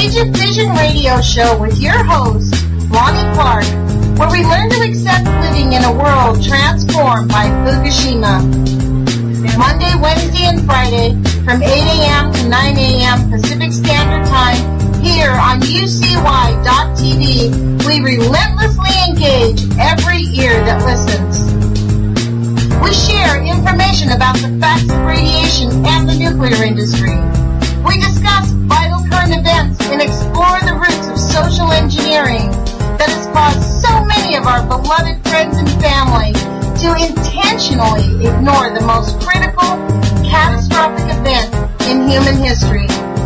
Age of Vision radio show with your host, Lonnie Clark, where we learn to accept living in a world transformed by Fukushima. Monday, Wednesday, and Friday from 8 a.m. to 9 a.m. Pacific Standard Time here on UCY.tv, we relentlessly engage every ear that listens. We share information about the facts of radiation and the nuclear industry. We discuss vital current events and explore the roots of social engineering that has caused so many of our beloved friends and family to intentionally ignore the most critical, catastrophic event in human history.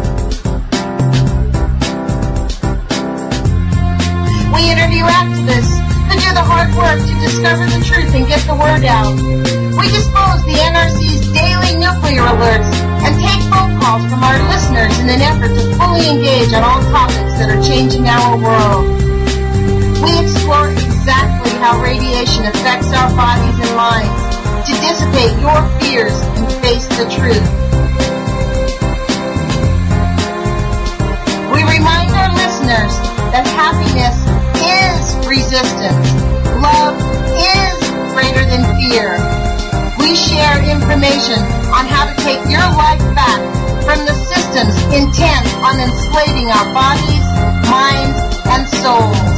We interview activists who do the hard work to discover the truth and get the word out. We dispose the NRC's daily nuclear alerts and take phone calls from our listeners in an effort to fully engage on all topics that are changing our world. We explore exactly how radiation affects our bodies and minds to dissipate your fears and face the truth. We remind our listeners that happiness is resistance. Love is greater than fear. We share information on how to take your life back from the systems intent on enslaving our bodies, minds, and souls.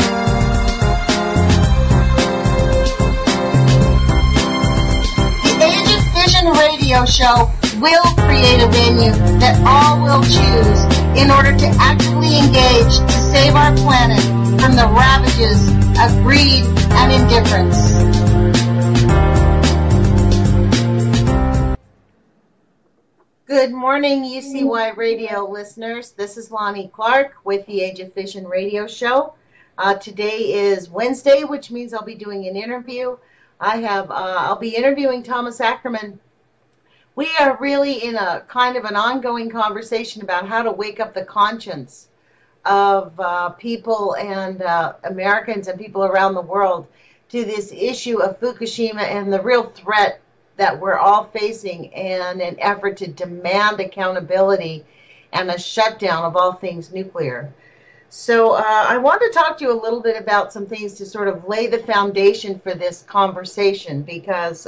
The Age of Vision radio show will create a venue that all will choose in order to actively engage to save our planet from the ravages of greed and indifference. Good morning, UCY radio listeners. This is Lonnie Clark with the Age of Vision radio show. Today is Wednesday, which means I'll be doing an interview. I'll be interviewing Thomas Ackerman. We are really in a kind of an ongoing conversation about how to wake up the conscience of people and Americans and people around the world to this issue of Fukushima and the real threat that we're all facing, and an effort to demand accountability and a shutdown of all things nuclear. So I want to talk to you a little bit about some things to sort of lay the foundation for this conversation, because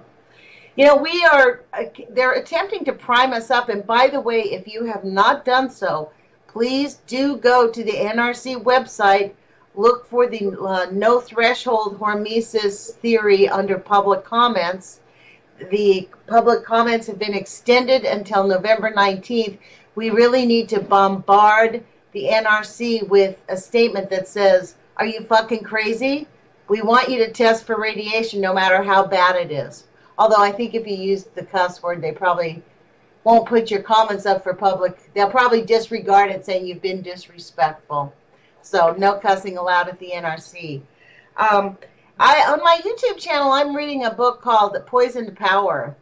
they're attempting to prime us up. And by the way, if you have not done so, please do go to the NRC website, look for the no threshold hormesis theory under public comments. The public comments have been extended until November 19th. We really need to bombard the NRC with a statement that says, are you fucking crazy? We want you to test for radiation no matter how bad it is. Although I think if you use the cuss word, they probably won't put your comments up for public. They'll probably disregard it, saying you've been disrespectful. So no cussing allowed at the NRC. On my YouTube channel, I'm reading a book called Poisoned Power,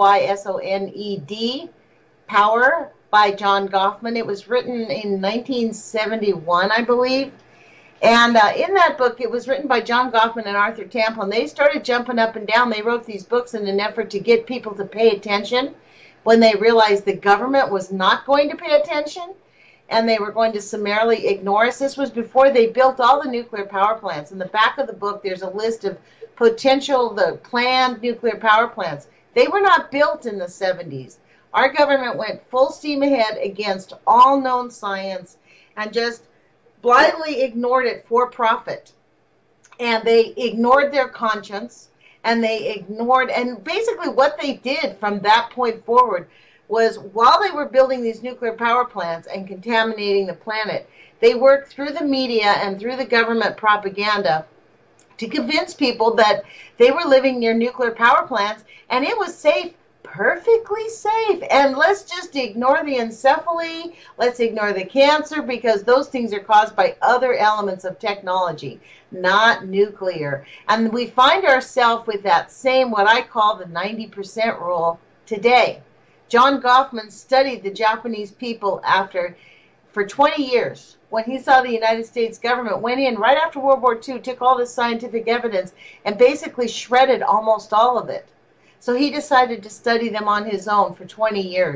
Poisoned, Power, by John Goffman. It was written in 1971, I believe. And in that book, it was written by John Goffman and Arthur Tamplin. They started jumping up and down. They wrote these books in an effort to get people to pay attention when they realized the government was not going to pay attention and they were going to summarily ignore us. This was before they built all the nuclear power plants. In the back of the book, there's a list of the planned nuclear power plants. They were not built in the 70s. Our government went full steam ahead against all known science and just blindly ignored it for profit. And they ignored their conscience, and and basically what they did from that point forward was, while they were building these nuclear power plants and contaminating the planet, they worked through the media and through the government propaganda to convince people that they were living near nuclear power plants and it was safe, perfectly safe. And let's just ignore the encephaly, let's ignore the cancer, because those things are caused by other elements of technology, not nuclear. And we find ourselves with that same, what I call the 90% rule today. John Goffman studied the Japanese people for 20 years. When he saw the United States government went in right after World War II, took all this scientific evidence and basically shredded almost all of it. So he decided to study them on his own for 20 years.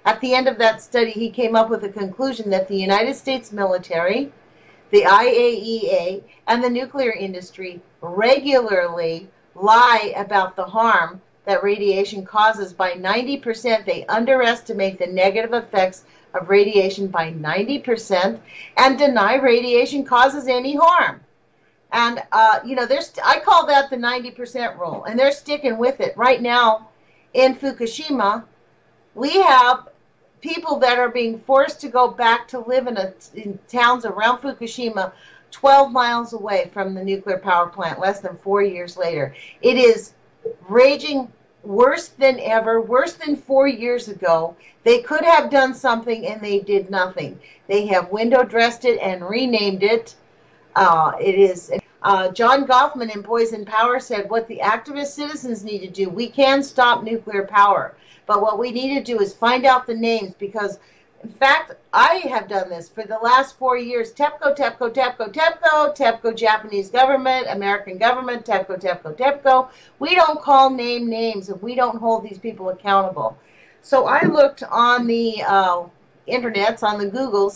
At the end of that study, he came up with a conclusion that the United States military, the IAEA, and the nuclear industry regularly lie about the harm that radiation causes by 90%. They underestimate the negative effects of radiation by 90% and deny radiation causes any harm. And, I call that the 90% rule, and they're sticking with it. Right now in Fukushima, we have people that are being forced to go back to live in towns around Fukushima 12 miles away from the nuclear power plant less than 4 years later. It is raging worse than ever, worse than 4 years ago. They could have done something and they did nothing. They have window dressed it and renamed it. John Goffman in Poison Power said what the activist citizens need to do, we can stop nuclear power, but what we need to do is find out the names, because in fact, I have done this for the last 4 years. TEPCO, Japanese government, American government, TEPCO. We don't call names, and we don't hold these people accountable. So I looked on the internets, on the Googles,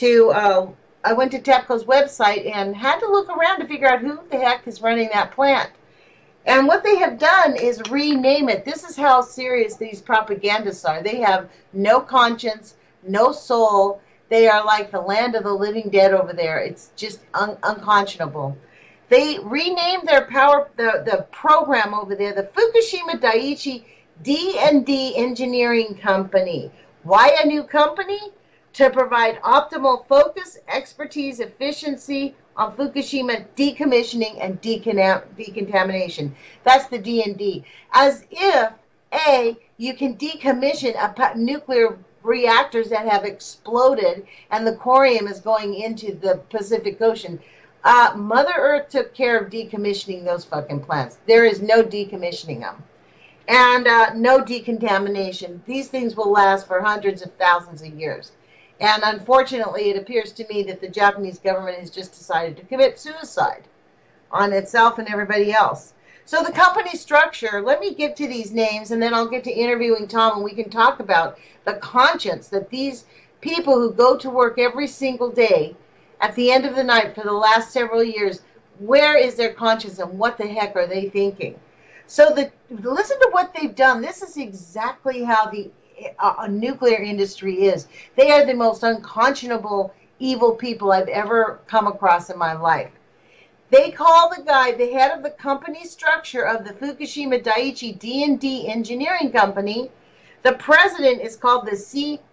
I went to TEPCO's website and had to look around to figure out who the heck is running that plant. And what they have done is rename it. This is how serious these propagandists are. They have no conscience, no soul. They are like the land of the living dead over there. It's just unconscionable. They renamed their the program over there, the Fukushima Daiichi D&D Engineering Company. Why a new company? To provide optimal focus, expertise, efficiency on Fukushima decommissioning and decontamination. That's the D&D. As if, you can decommission nuclear reactors that have exploded and the corium is going into the Pacific Ocean. Mother Earth took care of decommissioning those fucking plants. There is no decommissioning them. And no decontamination. These things will last for hundreds of thousands of years. And unfortunately, it appears to me that the Japanese government has just decided to commit suicide on itself and everybody else. So the company structure, let me get to these names, and then I'll get to interviewing Tom, and we can talk about the conscience that these people who go to work every single day at the end of the night for the last several years, where is their conscience and what the heck are they thinking? So listen to what they've done. This is exactly how the nuclear industry is. They are the most unconscionable, evil people I've ever come across in my life. They call the guy, the head of the company structure of the Fukushima Daiichi D&D Engineering Company. The president is called the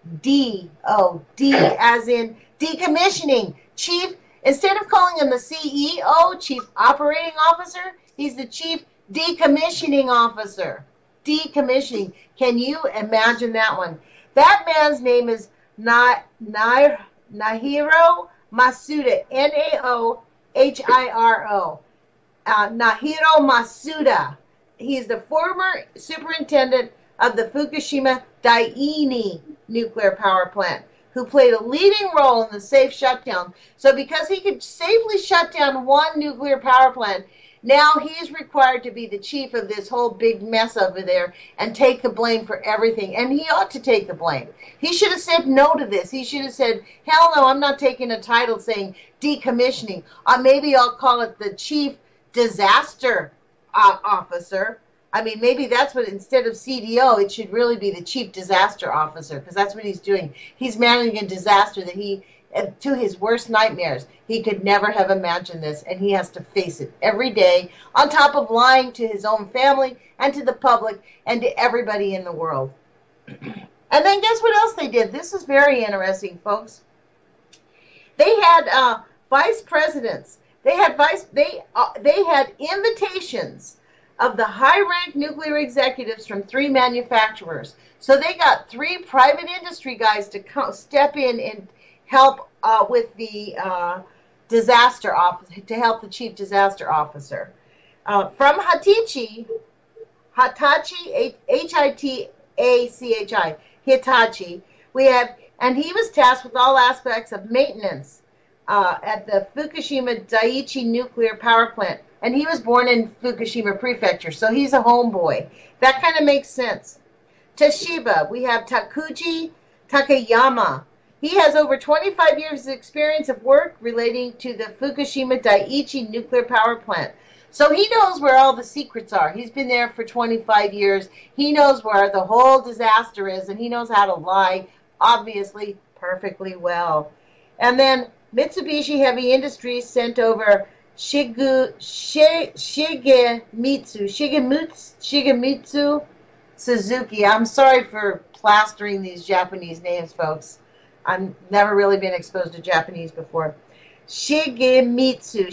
CDO, D as in decommissioning chief. Instead of calling him the CEO, Chief Operating Officer, he's the Chief Decommissioning Officer. Decommissioning. Can you imagine that one? That man's name is Naohiro Masuda, Naohiro. Naohiro Masuda. He's the former superintendent of the Fukushima Daiichi nuclear power plant, who played a leading role in the safe shutdown. So because he could safely shut down one nuclear power plant, now he's required to be the chief of this whole big mess over there and take the blame for everything. And he ought to take the blame. He should have said no to this. He should have said, hell no, I'm not taking a title saying decommissioning. Maybe I'll call it the Chief Disaster Officer. I mean, maybe that's what, instead of CDO, it should really be the Chief Disaster Officer, because that's what he's doing. He's managing a disaster that to his worst nightmares, he could never have imagined this, and he has to face it every day, on top of lying to his own family and to the public and to everybody in the world. And then guess what else they did? This is very interesting, folks. They had vice presidents. They had invitations of the high-ranked nuclear executives from 3 manufacturers. So they got 3 private industry guys to step in and help with the disaster office, to help the chief disaster officer. From Hitachi, Hitachi, Hitachi, we have, and he was tasked with all aspects of maintenance at the Fukushima Daiichi nuclear power plant. And he was born in Fukushima Prefecture, so he's a homeboy. That kind of makes sense. Toshiba. We have Takuji Takayama. He has over 25 years of experience of work relating to the Fukushima Daiichi nuclear power plant. So he knows where all the secrets are. He's been there for 25 years. He knows where the whole disaster is, and he knows how to lie, obviously, perfectly well. And then Mitsubishi Heavy Industries sent over Shigemitsu Suzuki. I'm sorry for plastering these Japanese names, folks. I've never really been exposed to Japanese before. Shigemitsu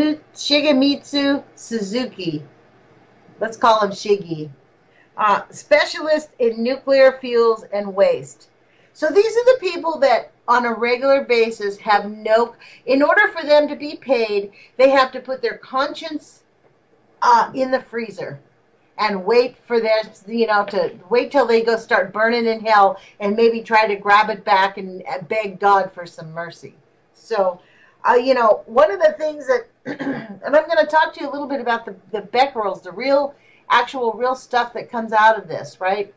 Suzuki. Let's call him Shiggy. Specialist in nuclear fuels and waste. So these are the people that on a regular basis have in order for them to be paid, they have to put their conscience in the freezer and wait for their, to wait till they go start burning in hell and maybe try to grab it back and beg God for some mercy. So, one of the things that, and I'm going to talk to you a little bit about the becquerels, the real stuff that comes out of this, right?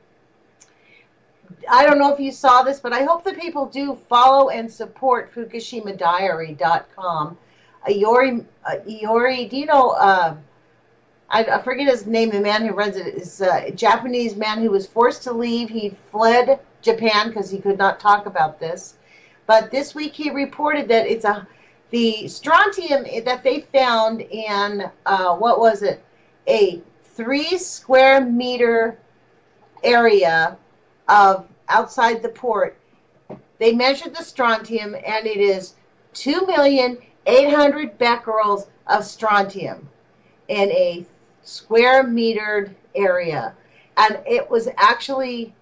I don't know if you saw this, but I hope that people do follow and support FukushimaDiary.com. Iori, do you know, I forget his name, the man who runs it is a Japanese man who was forced to leave. He fled Japan because he could not talk about this. But this week he reported that the strontium that they found in, a 3 square meter area of outside the port. They measured the strontium, and it is 2,800,000 becquerels of strontium in a square metered area. And it was actually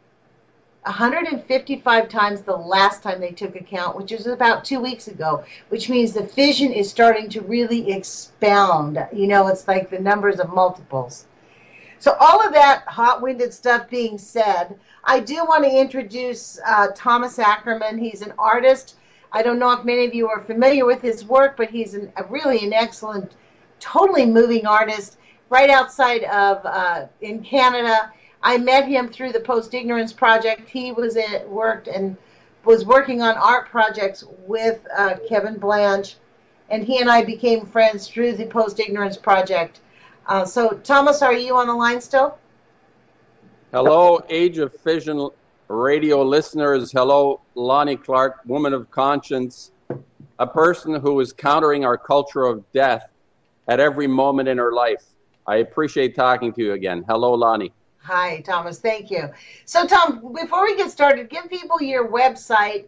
155 times the last time they took account, which is about 2 weeks ago, which means the fission is starting to really expound. It's like the numbers of multiples. So all of that hot-winded stuff being said, I do want to introduce Thomas Ackerman. He's an artist. I don't know if many of you are familiar with his work, but he's really an excellent, totally moving artist right outside of in Canada. I met him through the Post-Ignorance Project. He was working on art projects with Kevin Blanche, and he and I became friends through the Post-Ignorance Project. So, Thomas, are you on the line still? Hello, Age of Fission radio listeners. Hello, Lonnie Clark, woman of conscience, a person who is countering our culture of death at every moment in her life. I appreciate talking to you again. Hello, Lonnie. Hi, Thomas. Thank you. So, Tom, before we get started, give people your website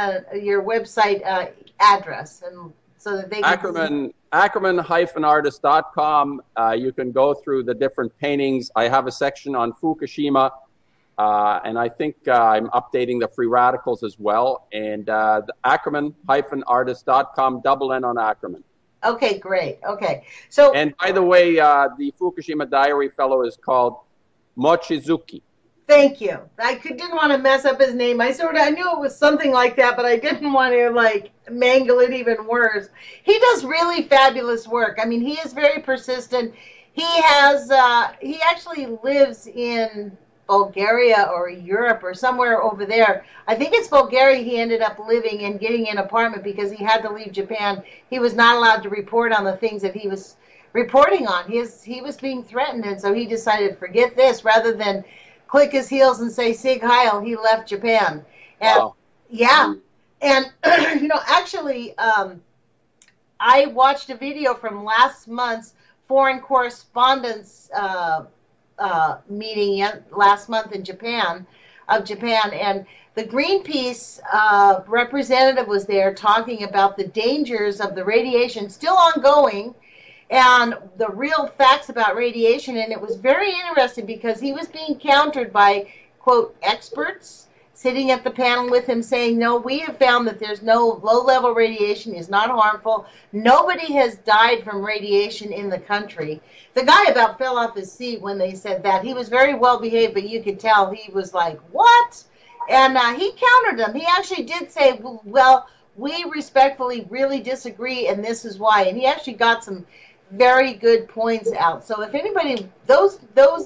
address, and so that they can Ackerman-artist.com. You can go through the different paintings. I have a section on Fukushima, and I think I'm updating the free radicals as well. And the Ackerman-artist.com, double N on Ackerman. Okay, great. Okay. So, and by the way, the Fukushima Diary fellow is called Mochizuki. Thank you. I didn't want to mess up his name. I knew it was something like that, but I didn't want to mangle it even worse. He does really fabulous work. I mean, he is very persistent. He actually lives in Bulgaria or Europe or somewhere over there. I think it's Bulgaria. He ended up living and getting an apartment because he had to leave Japan. He was not allowed to report on the things that he was reporting on. He was being threatened, and so he decided, forget this, rather than click his heels and say Sig Heil, he left Japan. And wow. Yeah. And actually I watched a video from last month's foreign correspondence meeting last month in Japan, and the Greenpeace representative was there talking about the dangers of the radiation still ongoing and the real facts about radiation. And it was very interesting because he was being countered by, quote, experts sitting at the panel with him saying, no, we have found that there's no low-level radiation, is not harmful. Nobody has died from radiation in the country. The guy about fell off his seat when they said that. He was very well behaved, but you could tell he was like, what? And he countered them. He actually did say, well, we respectfully really disagree, and this is why. And he actually got some very good points out. So if anybody, those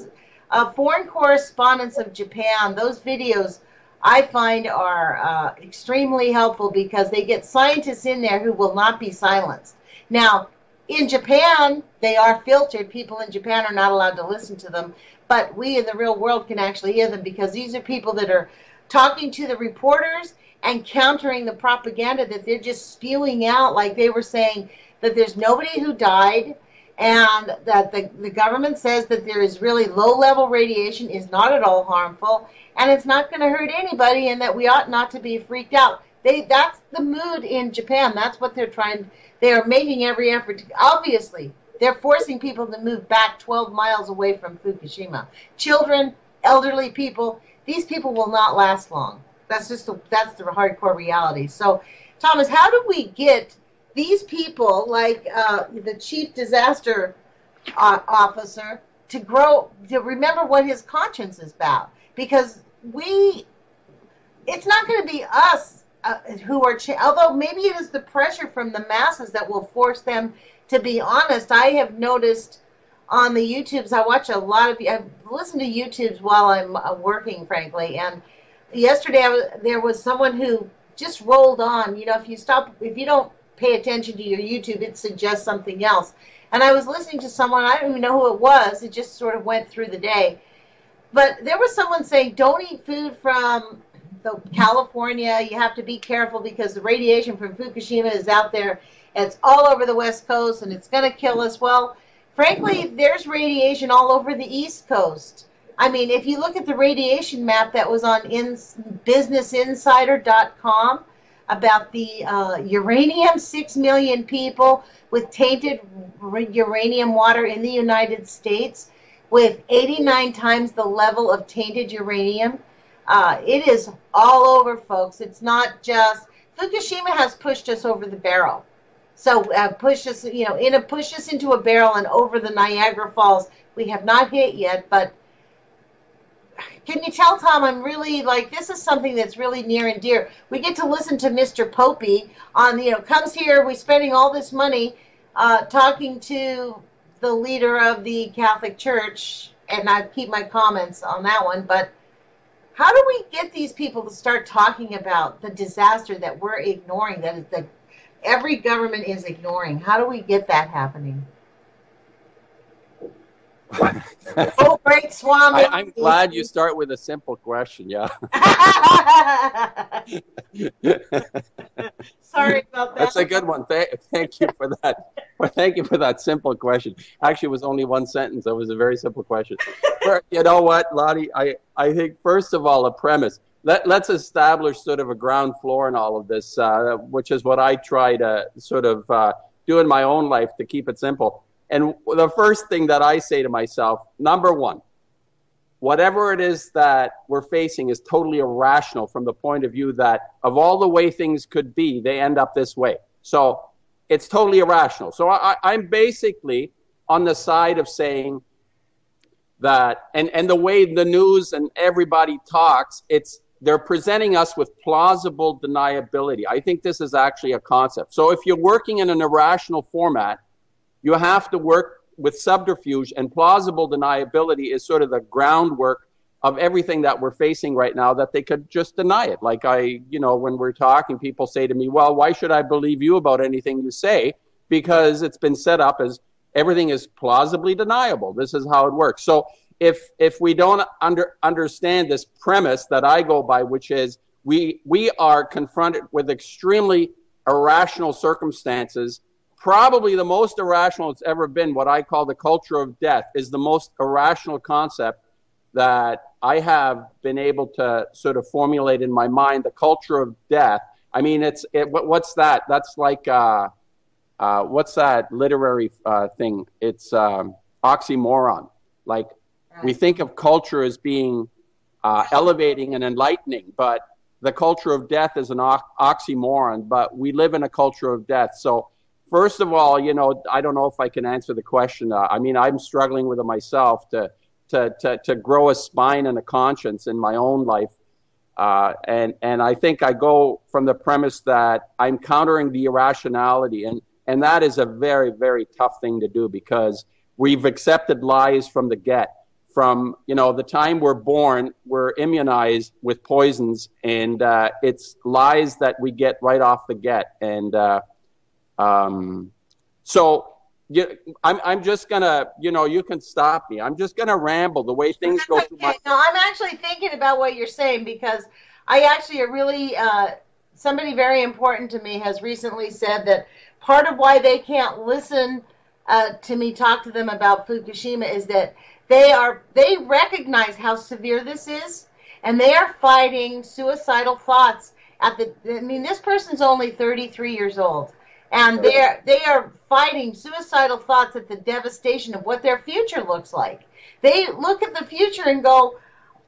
Foreign Correspondents of Japan, those videos I find are extremely helpful because they get scientists in there who will not be silenced. Now, in Japan, they are filtered. People in Japan are not allowed to listen to them, but we in the real world can actually hear them because these are people that are talking to the reporters and countering the propaganda that they're just spewing out, like they were saying that there's nobody who died and that the government says that there is really low-level radiation, is not at all harmful, and it's not going to hurt anybody, and that we ought not to be freaked out. That's the mood in Japan. That's what they're trying. They are making every effort. Obviously, they're forcing people to move back 12 miles away from Fukushima. Children, elderly people, these people will not last long. That's the hardcore reality. So, Thomas, how do we get these people, like the chief disaster officer, to remember what his conscience is about? Because it's not going to be us who are, although maybe it is the pressure from the masses that will force them to be honest. I have noticed on the YouTubes, I watch a lot of, I listen to YouTubes while I'm working, frankly, and yesterday there was someone who just rolled on. You know, if you don't pay attention to your YouTube, it suggests something else. And I was listening to someone, I don't even know who it was, it just sort of went through the day. But there was someone saying, don't eat food from California. You have to be careful because the radiation from Fukushima is out there. It's all over the West Coast, and it's going to kill us. Well, frankly, there's radiation all over the East Coast. I mean, if you look at the radiation map that was on BusinessInsider.com about the uranium, 6 million people with tainted uranium water in the United States, with 89 times the level of tainted uranium. It is all over, folks. It's not just Fukushima has pushed us over the barrel. So pushed us into a barrel and over the Niagara Falls. We have not hit yet, but can you tell, Tom, I'm really, this is something that's really near and dear. We get to listen to Mr. Popey on, comes here, we're spending all this money talking to the leader of the Catholic Church, and I keep my comments on that one, but how do we get these people to start talking about the disaster that we're ignoring, that every government is ignoring? How do we get that happening? Oh, great Swami. I'm glad you start with a simple question, yeah. Sorry about that. That's a good one. Thank you for that. Thank you for that simple question. Actually, it was only one sentence. It was a very simple question. But you know what, Lottie? I think, first of all, a premise. Let's establish sort of a ground floor in all of this, which is what I try to sort of do in my own life to keep it simple. And the first thing that I say to myself, number one, whatever it is that we're facing is totally irrational from the point of view that of all the way things could be, they end up this way. So it's totally irrational. So I'm basically on the side of saying that, and the way the news and everybody talks, they're presenting us with plausible deniability. I think this is actually a concept. So if you're working in an irrational format, you have to work with subterfuge, and plausible deniability is sort of the groundwork of everything that we're facing right now, that they could just deny it. Like when we're talking, people say to me, well, why should I believe you about anything you say? Because it's been set up as everything is plausibly deniable. This is how it works. So if we don't understand this premise that I go by, which is we are confronted with extremely irrational circumstances. Probably the most irrational it's ever been, what I call the culture of death, is the most irrational concept that I have been able to sort of formulate in my mind. The culture of death. I mean, what's that? That's like, what's that literary thing? It's oxymoron. Like, we think of culture as being elevating and enlightening, but the culture of death is an oxymoron, but we live in a culture of death. So, first of all, I don't know if I can answer the question. I mean, I'm struggling with it myself to grow a spine and a conscience in my own life. And I think I go from the premise that I'm countering the irrationality. And that is a very, very tough thing to do, because we've accepted lies from the get. from, the time we're born, we're immunized with poisons, and it's lies that we get right off the get. And so I'm just going to, you can stop me. I'm just going to ramble the way things go through my... No, I'm actually thinking about what you're saying, because I actually really, somebody very important to me has recently said that part of why they can't listen to me talk to them about Fukushima is that they recognize how severe this is, and they are fighting suicidal thoughts this person's only 33 years old, and they are fighting suicidal thoughts at the devastation of what their future looks like. They look at the future and go,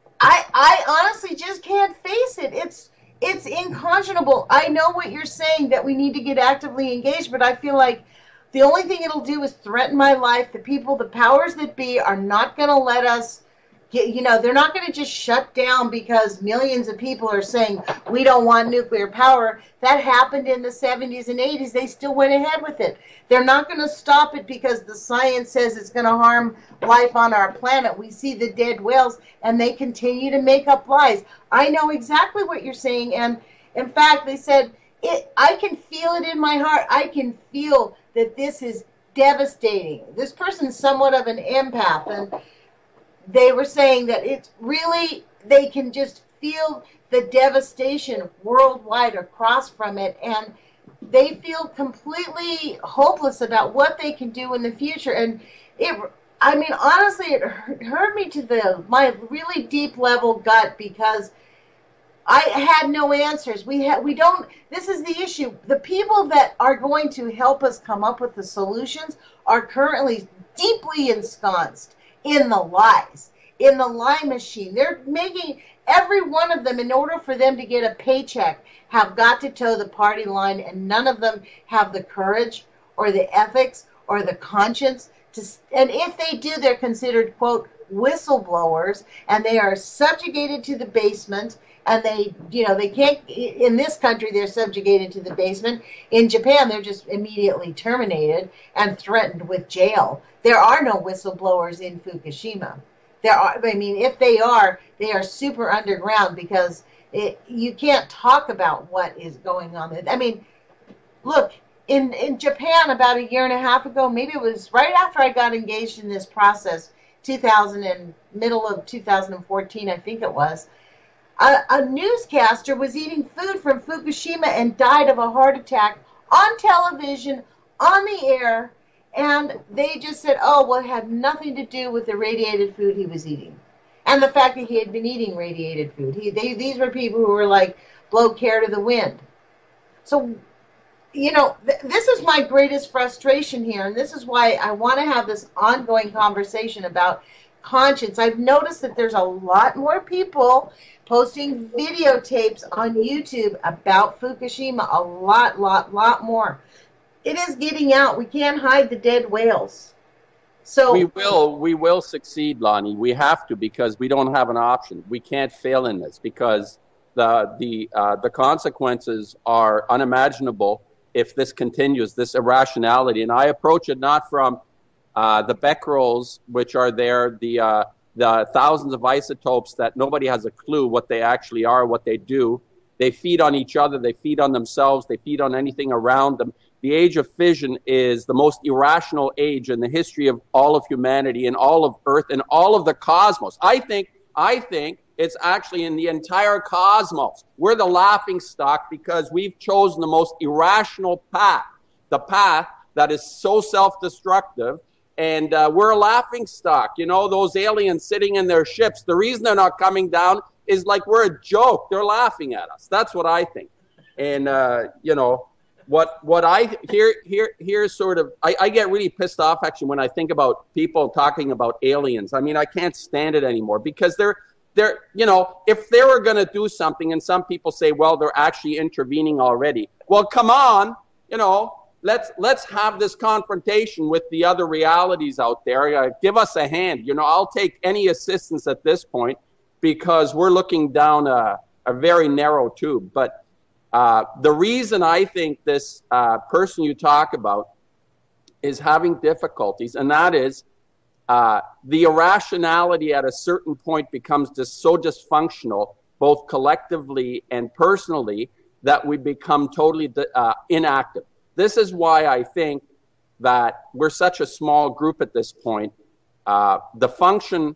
I honestly just can't face it. It's inconscionable. I know what you're saying, that we need to get actively engaged, but I feel like the only thing it'll do is threaten my life. The powers that be are not going to let us get, they're not going to just shut down because millions of people are saying we don't want nuclear power. That happened in the 70s and 80s. They still went ahead with it. They're not going to stop it because the science says it's going to harm life on our planet. We see the dead whales, and they continue to make up lies. I know exactly what you're saying, and in fact, they said, I can feel it in my heart. I can feel that this is devastating. This person's somewhat of an empath, and they were saying that it's really, they can just feel the devastation worldwide across from it, and they feel completely hopeless about what they can do in the future. And honestly, it hurt me to my really deep level gut, because I had no answers. We don't, this is the issue. The people that are going to help us come up with the solutions are currently deeply ensconced in the lies, in the lie machine. They're making every one of them, in order for them to get a paycheck, have got to toe the party line, and none of them have the courage or the ethics or the conscience to, and if they do, they're considered, quote, whistleblowers, and they are subjugated to the basement. And they can't, in this country, they're subjugated to the basement. In Japan, they're just immediately terminated and threatened with jail. There are no whistleblowers in Fukushima. If they are super underground, because you can't talk about what is going on. Look, in Japan about a year and a half ago, maybe it was right after I got engaged in this process, middle of 2014, I think it was, a newscaster was eating food from Fukushima and died of a heart attack on television, on the air, and they just said, it had nothing to do with the radiated food he was eating, and the fact that he had been eating radiated food. These were people who were like, blow care to the wind. So, this is my greatest frustration here, and this is why I want to have this ongoing conversation about conscience. I've noticed that there's a lot more people posting videotapes on YouTube about Fukushima, a lot more. It is getting out. We can't hide the dead whales. So we will succeed, Lonnie. We have to, because we don't have an option. We can't fail in this, because the consequences are unimaginable if this continues, this irrationality. And I approach it not from the becquerels, which are there, the thousands of isotopes that nobody has a clue what they actually are, what they do. They feed on each other, they feed on themselves, they feed on anything around them. The age of fission is the most irrational age in the history of all of humanity and all of Earth and all of the cosmos. I think it's actually in the entire cosmos. We're the laughing stock because we've chosen the most irrational path, the path that is so self-destructive. And we're a laughing stock. Those aliens sitting in their ships, the reason they're not coming down is like we're a joke. They're laughing at us. That's what I think. And, what I here's sort of, I get really pissed off, actually, when I think about people talking about aliens. I can't stand it anymore, because they're if they were going to do something, and some people say, well, they're actually intervening already. Well, come on, let's have this confrontation with the other realities out there. Give us a hand. I'll take any assistance at this point, because we're looking down a very narrow tube. But the reason I think this person you talk about is having difficulties, and that is the irrationality at a certain point becomes just so dysfunctional, both collectively and personally, that we become totally inactive. This is why I think that we're such a small group at this point. The function,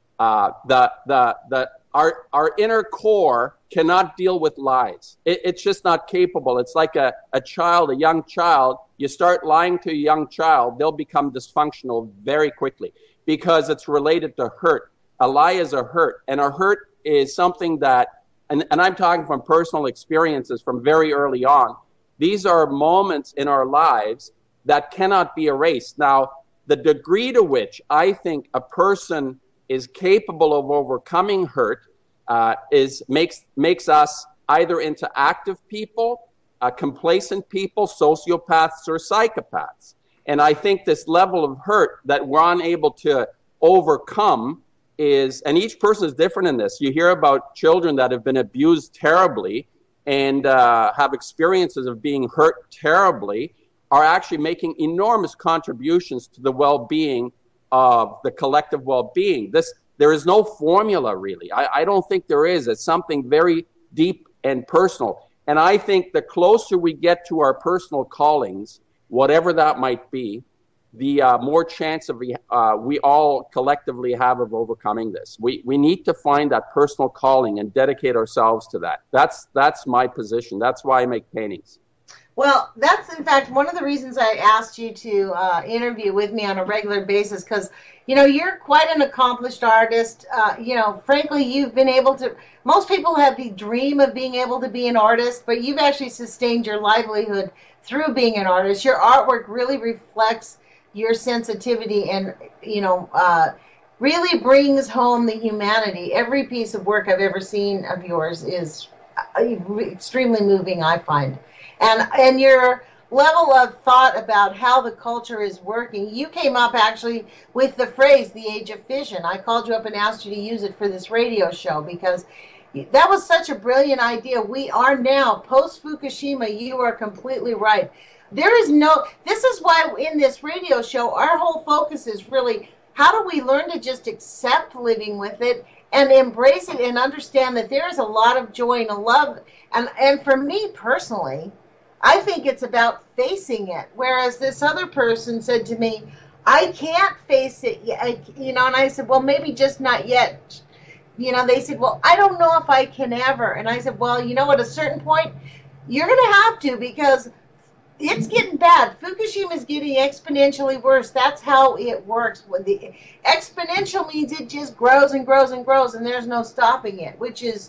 our inner core cannot deal with lies. It's just not capable. It's like a child, a young child. You start lying to a young child, they'll become dysfunctional very quickly because it's related to hurt. A lie is a hurt, and a hurt is something that, and I'm talking from personal experiences from very early on, these are moments in our lives that cannot be erased. Now, the degree to which I think a person is capable of overcoming hurt makes us either into active people, complacent people, sociopaths, or psychopaths. And I think this level of hurt that we're unable to overcome is, and each person is different in this. You hear about children that have been abused terribly and have experiences of being hurt terribly, are actually making enormous contributions to the well-being of the collective well-being. There is no formula, really. I don't think there is. It's something very deep and personal. And I think the closer we get to our personal callings, whatever that might be, the more chance of we all collectively have of overcoming this. We need to find that personal calling and dedicate ourselves to that. That's my position. That's why I make paintings. Well, that's in fact one of the reasons I asked you to interview with me on a regular basis, because you're quite an accomplished artist. Frankly, you've been able to. Most people have the dream of being able to be an artist, but you've actually sustained your livelihood through being an artist. Your artwork really reflects your sensitivity and really brings home the humanity. Every piece of work I've ever seen of yours is extremely moving, I find. And your level of thought about how the culture is working, you came up actually with the phrase, the age of fission. I called you up and asked you to use it for this radio show because that was such a brilliant idea. We are now, post-Fukushima, you are completely right. This is why in this radio show, our whole focus is really, how do we learn to just accept living with it and embrace it and understand that there is a lot of joy and a love. And for me personally, I think it's about facing it. Whereas this other person said to me, I can't face it yet. And I said, well, maybe just not yet. They said, well, I don't know if I can ever. And I said, well, at a certain point, you're going to have to, because it's getting bad. Fukushima is getting exponentially worse. That's how it works. When the exponential means it just grows and grows and grows, and there's no stopping it, which is,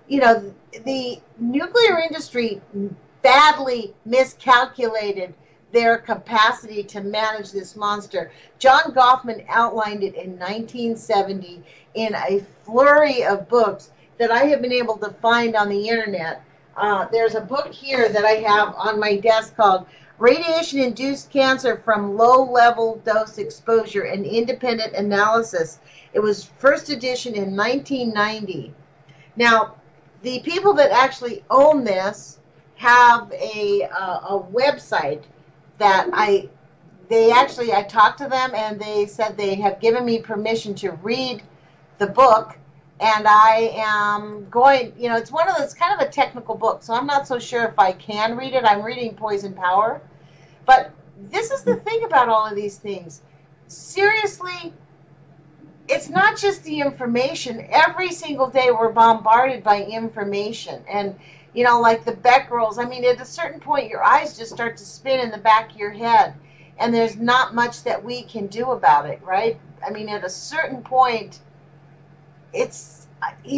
the nuclear industry badly miscalculated their capacity to manage this monster. John Goffman outlined it in 1970 in a flurry of books that I have been able to find on the internet. There's a book here that I have on my desk called Radiation-Induced Cancer from Low-Level Dose Exposure, an Independent Analysis. It was first edition in 1990. Now, the people that actually own this have a website that I talked to them, and they said they have given me permission to read the book. And I am going, it's one of those kind of a technical book, so I'm not so sure if I can read it. I'm reading Poison Power. But this is the thing about all of these things. Seriously, it's not just the information. Every single day we're bombarded by information. And, like the Becquerels, at a certain point your eyes just start to spin in the back of your head. And there's not much that we can do about it, right? At a certain point, it's,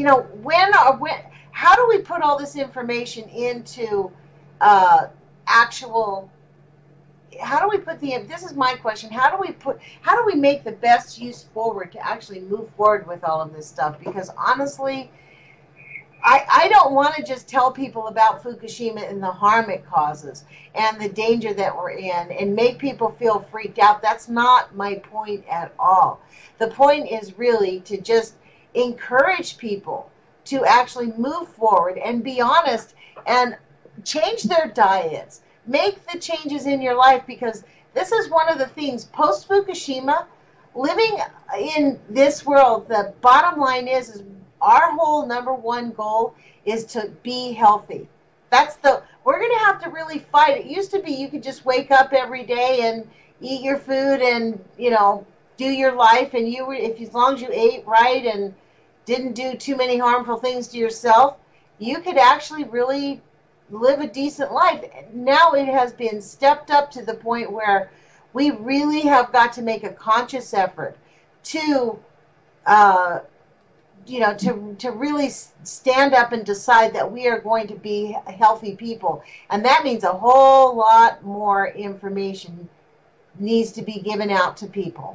how do we put all this information into actual, this is my question, how do we make the best use forward to actually move forward with all of this stuff? Because honestly, I don't want to just tell people about Fukushima and the harm it causes and the danger that we're in and make people feel freaked out. That's not my point at all. The point is really to just encourage people to actually move forward and be honest and change their diets. Make the changes in your life, because this is one of the things post-Fukushima. living in this world, the bottom line is our whole number one goal is to be healthy. We're going to have to really fight. It used to be you could just wake up every day and eat your food and, do your life, and as long as you ate right and didn't do too many harmful things to yourself, you could actually really live a decent life. Now it has been stepped up to the point where we really have got to make a conscious effort to to really stand up and decide that we are going to be healthy people. And that means a whole lot more information needs to be given out to people.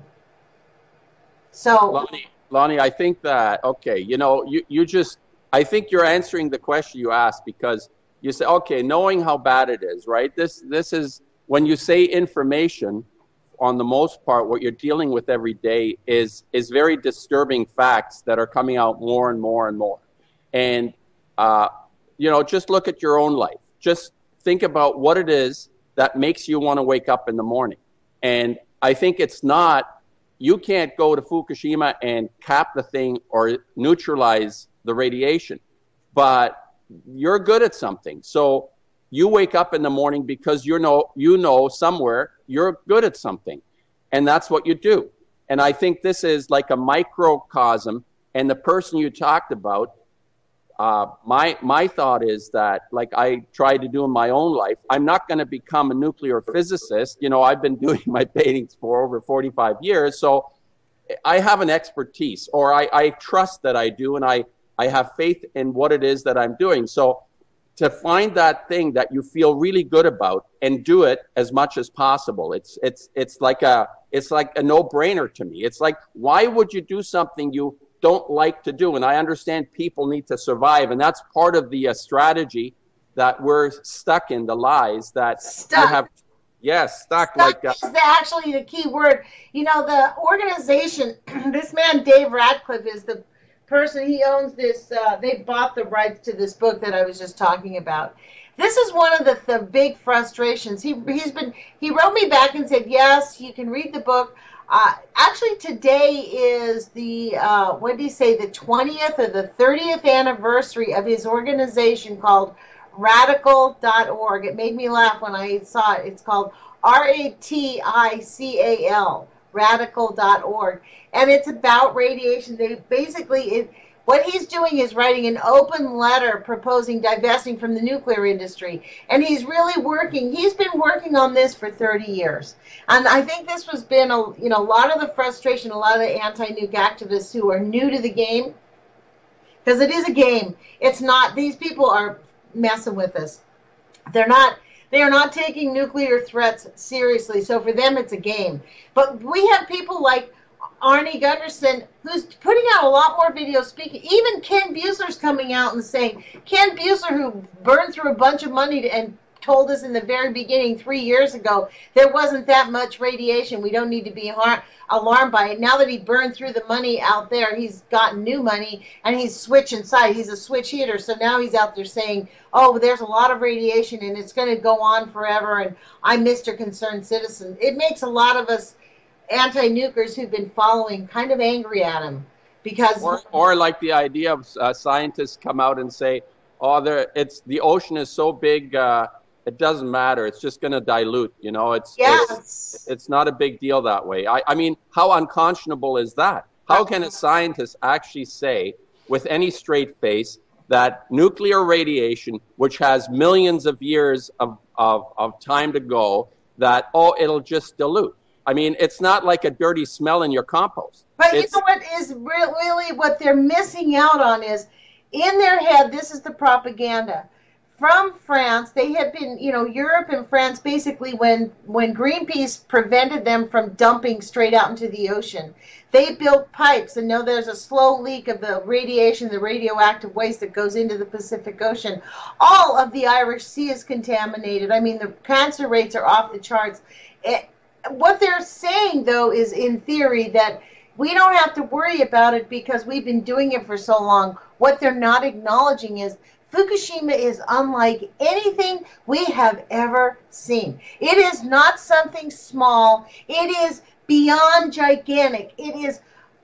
So, Lonnie, I think that, okay, I think you're answering the question you asked, because you say, okay, knowing how bad it is, right? This is, when you say information, on the most part, what you're dealing with every day is very disturbing facts that are coming out more and more and more. And, just look at your own life. Just think about what it is that makes you want to wake up in the morning. And I think it's not, you can't go to Fukushima and cap the thing or neutralize the radiation, but you're good at something. So you wake up in the morning because you know somewhere you're good at something, and that's what you do. And I think this is like a microcosm. And the person you talked about, my thought is that, like I try to do in my own life, I'm not going to become a nuclear physicist. I've been doing my paintings for over 45 years, so I have an expertise, or I trust that I do, and I have faith in what it is that I'm doing. So to find that thing that you feel really good about and do it as much as possible, it's like a no-brainer to me. It's like, why would you do something you don't like to do? And I understand people need to survive, and that's part of the strategy that we're stuck in, the lies that stuck. You have. Yes, stuck like that. Is actually the key word. The organization, this man Dave Radcliffe is the person, he owns this, they bought the rights to this book that I was just talking about. This is one of the big frustrations. He wrote me back and said, yes, you can read the book. Actually, today is the, the 20th or the 30th anniversary of his organization called Radical.org. It made me laugh when I saw it. It's called RATICAL. Radical.org, and it's about radiation. They basically, what he's doing is writing an open letter proposing divesting from the nuclear industry, and he's been working on this for 30 years. And I think this has been a lot of the frustration, a lot of the anti-nuke activists who are new to the game, because it is a game. It's not, these people are messing with us. They are not taking nuclear threats seriously, so for them it's a game. But we have people like Arnie Gunderson, who's putting out a lot more videos speaking. Even Ken Buesler's coming out and saying, Ken Buesler, who burned through a bunch of money and told us in the very beginning 3 years ago there wasn't that much radiation, we don't need to be alarmed by it. Now that he burned through the money out there, he's gotten new money, and he's switching sides. He's a switch hitter, so now he's out there saying, oh, there's a lot of radiation and it's going to go on forever, and I'm Mr. Concerned Citizen. It makes a lot of us anti-nukers who've been following kind of angry at him, because or like the idea of scientists come out and say, oh, the ocean is so big, it doesn't matter. It's just going to dilute. It's not a big deal that way. I mean, how unconscionable is that? How can a scientist actually say with any straight face that nuclear radiation, which has millions of years of time to go, that, it'll just dilute? I mean, it's not like a dirty smell in your compost. But you know what is really what they're missing out on is, in their head, this is the propaganda. From France, they had been, Europe and France, basically when Greenpeace prevented them from dumping straight out into the ocean, they built pipes, and now there's a slow leak of the radiation, the radioactive waste that goes into the Pacific Ocean. All of the Irish Sea is contaminated. I mean, the cancer rates are off the charts. What they're saying, though, is in theory that we don't have to worry about it because we've been doing it for so long. What they're not acknowledging is Fukushima is unlike anything we have ever seen. It is not something small. It is beyond gigantic. It is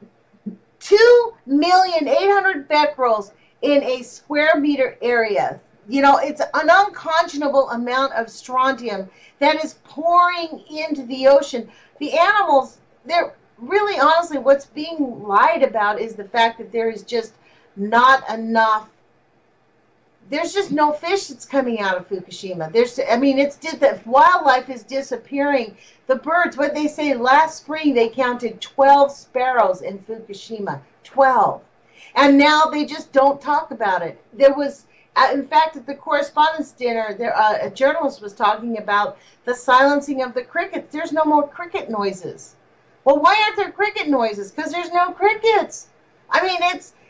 2,800,000 becquerels in a square meter area. You know, it's an unconscionable amount of strontium that is pouring into the ocean. The animals, they're really, honestly, what's being lied about is the fact that there is just not enough. There's just no fish that's coming out of Fukushima. The wildlife is disappearing. The birds, what they say, last spring they counted 12 sparrows in Fukushima. 12. And now they just don't talk about it. There was, in fact, at the correspondence dinner, a journalist was talking about the silencing of the crickets. There's no more cricket noises. Well, why aren't there cricket noises? Because there's no crickets. I mean,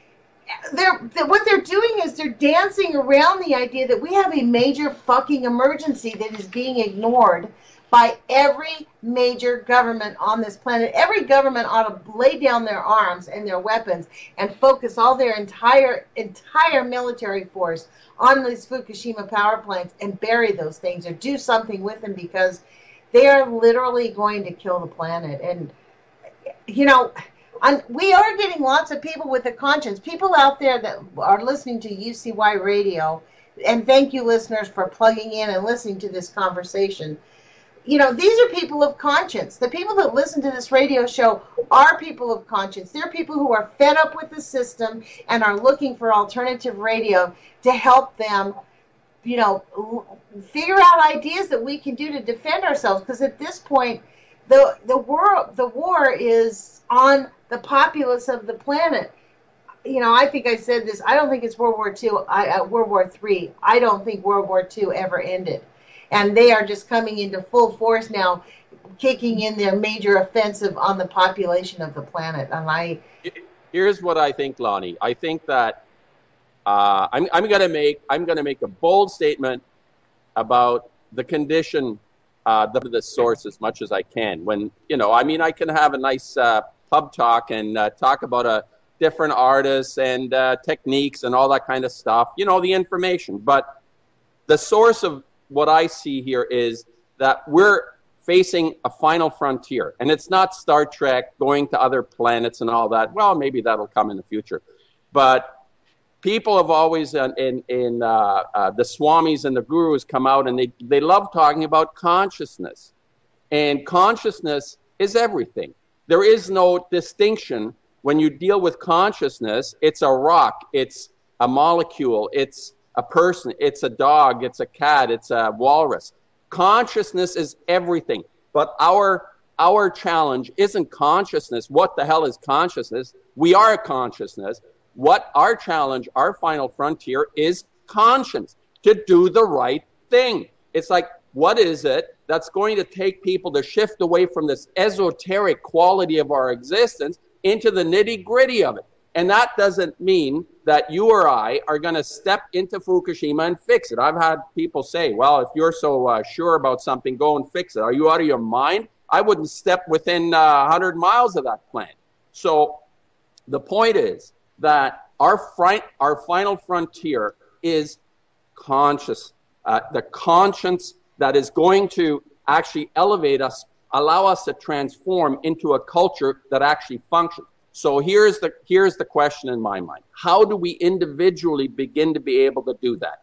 what they're doing is they're dancing around the idea that we have a major fucking emergency that is being ignored by every major government on this planet. Every government ought to lay down their arms and their weapons and focus all their entire military force on these Fukushima power plants and bury those things or do something with them, because they are literally going to kill the planet. And, you know, we are getting lots of people with a conscience, people out there that are listening to UCY Radio, and thank you, listeners, for plugging in and listening to this conversation. You know, these are people of conscience. The people that listen to this radio show are people of conscience. They're people who are fed up with the system and are looking for alternative radio to help them, you know, figure out ideas that we can do to defend ourselves. Because at this point, the war is on the populace of the planet. You know, I think I said this. I don't think it's World War II, World War III. I don't think World War II ever ended. And they are just coming into full force now, kicking in their major offensive on the population of the planet. And here's what I think, Lonnie. I think that I'm going to make a bold statement about the condition of the source as much as I can. When, you know, I mean, I can have a nice pub talk and talk about different artists and techniques and all that kind of stuff, you know, the information. But the source of what I see here is that we're facing a final frontier. And it's not Star Trek going to other planets and all that. Well, maybe that'll come in the future. But people have always, the Swamis and the Gurus come out and they love talking about consciousness. And consciousness is everything. There is no distinction. When you deal with consciousness, it's a rock, it's a molecule, it's a person, it's a dog, it's a cat, it's a walrus. Consciousness is everything. But our challenge isn't consciousness. What the hell is consciousness? We are consciousness. What our challenge, our final frontier, is conscience, to do the right thing. It's like, what is it that's going to take people to shift away from this esoteric quality of our existence into the nitty-gritty of it? And that doesn't mean that you or I are going to step into Fukushima and fix it. I've had people say, well, if you're so sure about something, go and fix it. Are you out of your mind? I wouldn't step within 100 miles of that plant. So the point is that our final frontier is conscious, the conscience that is going to actually elevate us, allow us to transform into a culture that actually functions. So here's the question in my mind. How do we individually begin to be able to do that?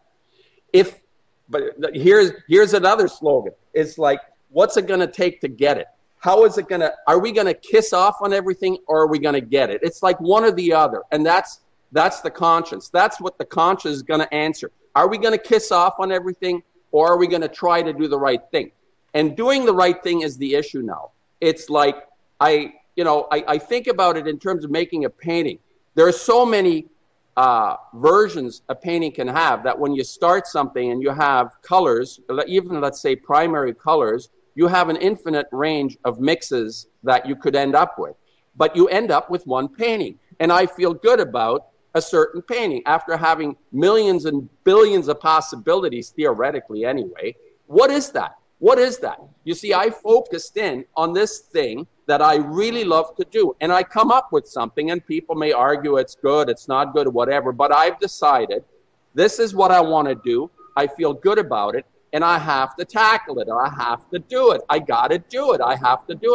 Here's another slogan. It's like, what's it going to take to get it? Are we going to kiss off on everything, or are we going to get it? It's like one or the other. And that's the conscience. That's what the conscience is going to answer. Are we going to kiss off on everything, or are we going to try to do the right thing? And doing the right thing is the issue now. It's like, I think about it in terms of making a painting. There are so many versions a painting can have that when you start something and you have colors, even let's say primary colors, you have an infinite range of mixes that you could end up with. But you end up with one painting. And I feel good about a certain painting after having millions and billions of possibilities, theoretically anyway. What is that? What is that? You see, I focused in on this thing that I really love to do. And I come up with something, and people may argue it's good, it's not good, or whatever. But I've decided this is what I want to do. I feel good about it, and I have to tackle it, or I have to do it. I got to do it. I have to do it.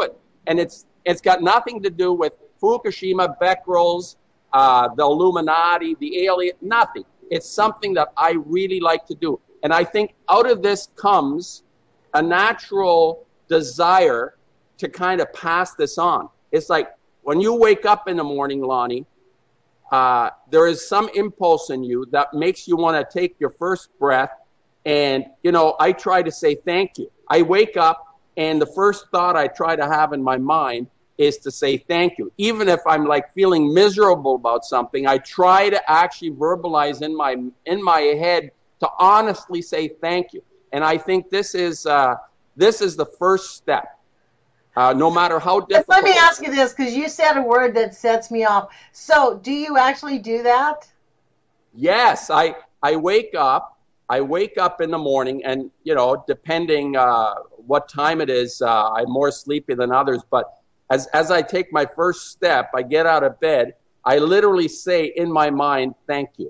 And it's got nothing to do with Fukushima, Becquerels, the Illuminati, the alien, nothing. It's something that I really like to do. And I think out of this comes a natural desire to kind of pass this on. It's like when you wake up in the morning, Lonnie, there is some impulse in you that makes you want to take your first breath. And, I try to say thank you. I wake up and the first thought I try to have in my mind is to say thank you. Even if I'm like feeling miserable about something, I try to actually verbalize in my head to honestly say thank you. And I think this is the first step. No matter how difficult. Let me ask you this, because you said a word that sets me off. So, do you actually do that? Yes, I wake up. I wake up in the morning, and depending what time it is, I'm more sleepy than others. But as I take my first step, I get out of bed. I literally say in my mind, "Thank you."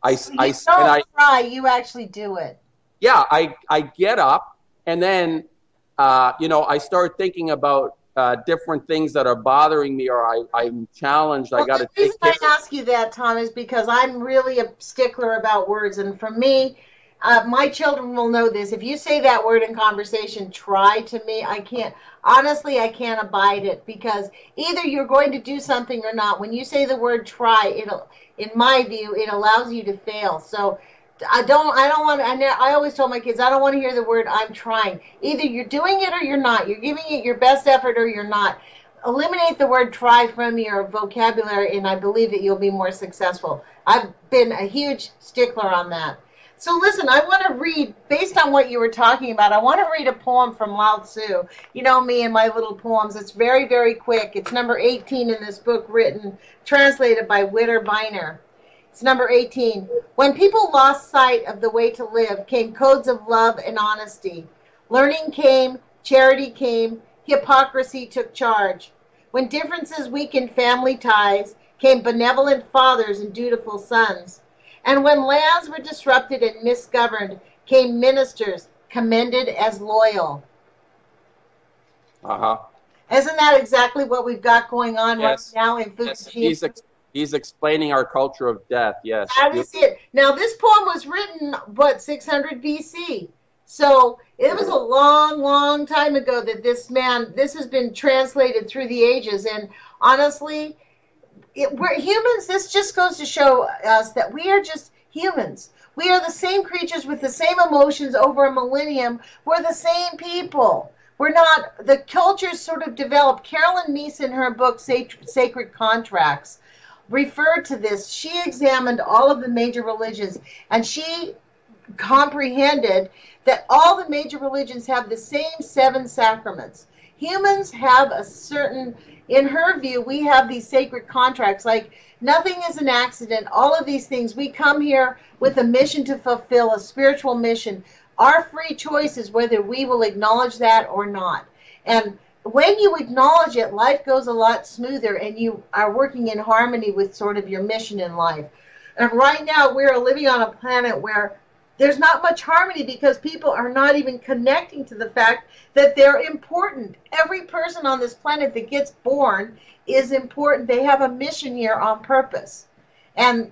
Try. You actually do it. Yeah, I get up, and then I start thinking about different things that are bothering me, or I'm challenged. Well, I got to take care. The reason I ask you that, Tom, is because I'm really a stickler about words, and for me, my children will know this. If you say that word in conversation, try to me, I can't. Honestly, I can't abide it, because either you're going to do something or not. When you say the word try, in my view, it allows you to fail. So I always told my kids, I don't want to hear the word I'm trying. Either you're doing it or you're not. You're giving it your best effort or you're not. Eliminate the word try from your vocabulary, and I believe that you'll be more successful. I've been a huge stickler on that. So listen, I want to read, based on what you were talking about, I want to read a poem from Lao Tzu. You know me and my little poems. It's very, very quick. It's number 18 in this book, translated by Witter Bynner. It's number 18. When people lost sight of the way to live, came codes of love and honesty. Learning came, charity came, hypocrisy took charge. When differences weakened family ties, came benevolent fathers and dutiful sons. And when lands were disrupted and misgoverned, came ministers commended as loyal. Uh-huh. Isn't that exactly what we've got going on right now in Fukushima? Yes, he's explaining our culture of death, yes. That is it. Now, this poem was written, 600 BC? So it was a long, long time ago that this has been translated through the ages. And honestly, we're humans. This just goes to show us that we are just humans. We are the same creatures with the same emotions over a millennium. We're the same people. We're not, the cultures sort of developed. Carolyn Meese, in her book, Sacred Contracts, referred to this. She examined all of the major religions, and she comprehended that all the major religions have the same 7 sacraments. Humans have a certain, in her view, we have these sacred contracts, like nothing is an accident, all of these things. We come here with a mission to fulfill, a spiritual mission. Our free choice is whether we will acknowledge that or not. And when you acknowledge it, life goes a lot smoother, and you are working in harmony with sort of your mission in life. And right now, we're living on a planet where there's not much harmony, because people are not even connecting to the fact that they're important. Every person on this planet that gets born is important. They have a mission here on purpose. And,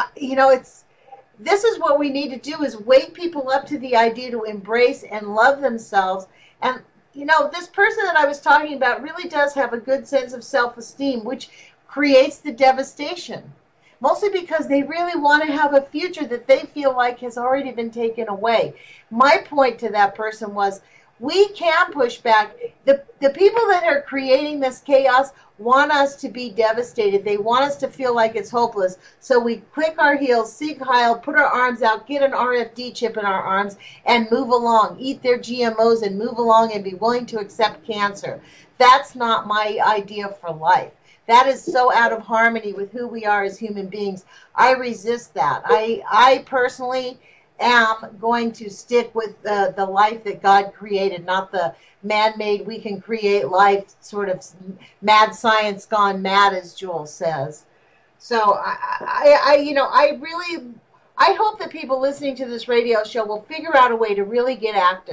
this is what we need to do, is wake people up to the idea to embrace and love themselves. And, this person that I was talking about really does have a good sense of self-esteem, which creates the devastation. Mostly because they really want to have a future that they feel like has already been taken away. My point to that person was, we can push back. The people that are creating this chaos want us to be devastated. They want us to feel like it's hopeless. So we click our heels, seek Heil, put our arms out, get an RFD chip in our arms, and move along. Eat their GMOs and move along and be willing to accept cancer. That's not my idea for life. That is so out of harmony with who we are as human beings. I resist that. I personally am going to stick with the life that God created, not the man-made, we can create life, sort of mad science gone mad, as Jules says. So I hope that people listening to this radio show will figure out a way to really get active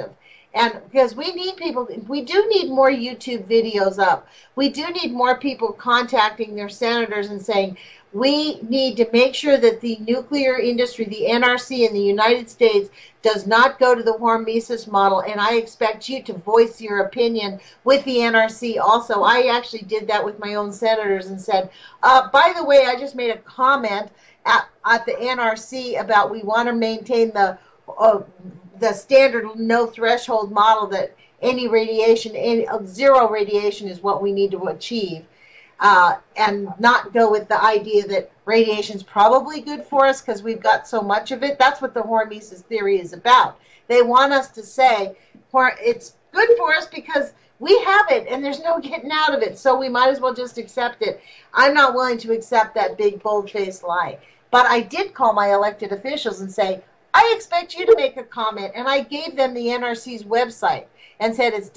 And because we need people, we do need more YouTube videos up. We do need more people contacting their senators and saying, we need to make sure that the nuclear industry, the NRC in the United States, does not go to the hormesis model, and I expect you to voice your opinion with the NRC also. I actually did that with my own senators and said, by the way, I just made a comment at the NRC about we want to maintain the standard no threshold model, that any radiation, zero radiation is what we need to achieve. And not go with the idea that radiation is probably good for us because we've got so much of it. That's what the hormesis theory is about. They want us to say it's good for us because we have it and there's no getting out of it, so we might as well just accept it. I'm not willing to accept that big, bold-faced lie. But I did call my elected officials and say, I expect you to make a comment, and I gave them the NRC's website and said it's